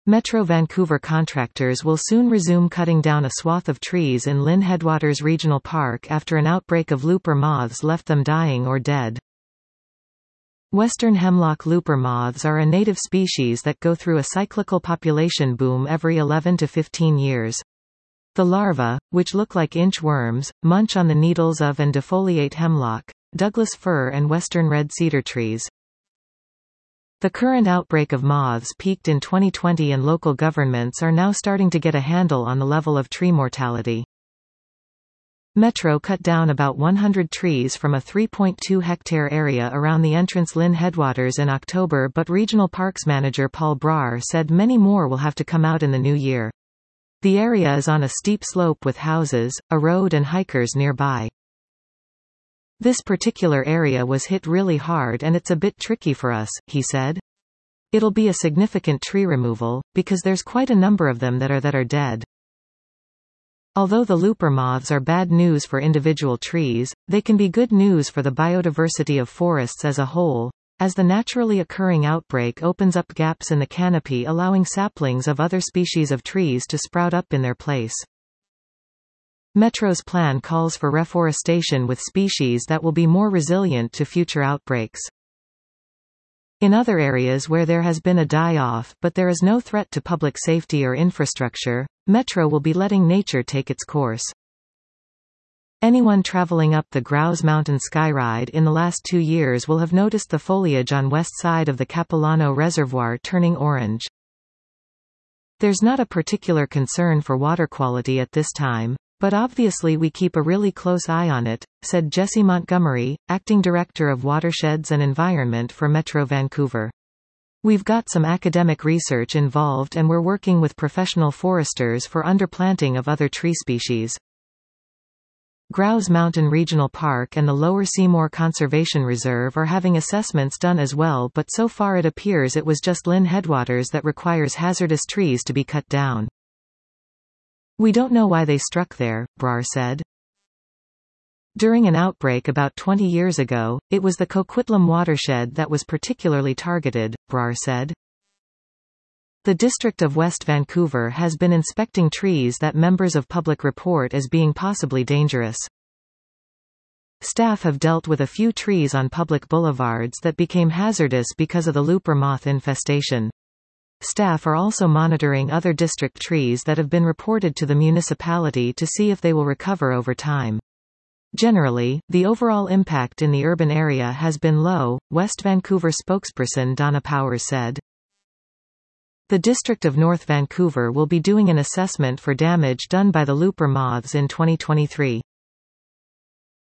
Metro Vancouver contractors will soon resume cutting down a swath of trees in Lynn Headwaters Regional Park after an outbreak of looper moths left them dying or dead. Western hemlock looper moths are a native species that go through a cyclical population boom every 11 to 15 years. The larvae, which look like inchworms, munch on the needles of and defoliate hemlock, Douglas fir and western red cedar trees. The current outbreak of moths peaked in 2020 and local governments are now starting to get a handle on the level of tree mortality. Metro cut down about 100 trees from a 3.2-hectare area around the entrance Lynn Headwaters in October, but Regional Parks Manager Paul Brar said many more will have to come out in the new year. The area is on a steep slope with houses, a road and hikers nearby. This particular area was hit really hard and it's a bit tricky for us, he said. It'll be a significant tree removal, because there's quite a number of them that are dead. Although the looper moths are bad news for individual trees, they can be good news for the biodiversity of forests as a whole, as the naturally occurring outbreak opens up gaps in the canopy, allowing saplings of other species of trees to sprout up in their place. Metro's plan calls for reforestation with species that will be more resilient to future outbreaks. In other areas where there has been a die-off but there is no threat to public safety or infrastructure, Metro will be letting nature take its course. Anyone traveling up the Grouse Mountain Skyride in the last 2 years will have noticed the foliage on west side of the Capilano Reservoir turning orange. There's not a particular concern for water quality at this time, but obviously we keep a really close eye on it, said Jesse Montgomery, Acting Director of Watersheds and Environment for Metro Vancouver. We've got some academic research involved and we're working with professional foresters for underplanting of other tree species. Grouse Mountain Regional Park and the Lower Seymour Conservation Reserve are having assessments done as well, but so far it appears it was just Lynn Headwaters that requires hazardous trees to be cut down. We don't know why they struck there, Brar said. During an outbreak about 20 years ago, it was the Coquitlam watershed that was particularly targeted, Brar said. The District of West Vancouver has been inspecting trees that members of public report as being possibly dangerous. Staff have dealt with a few trees on public boulevards that became hazardous because of the looper moth infestation. Staff are also monitoring other district trees that have been reported to the municipality to see if they will recover over time. Generally, the overall impact in the urban area has been low, West Vancouver spokesperson Donna Powers said. The District of North Vancouver will be doing an assessment for damage done by the looper moths in 2023.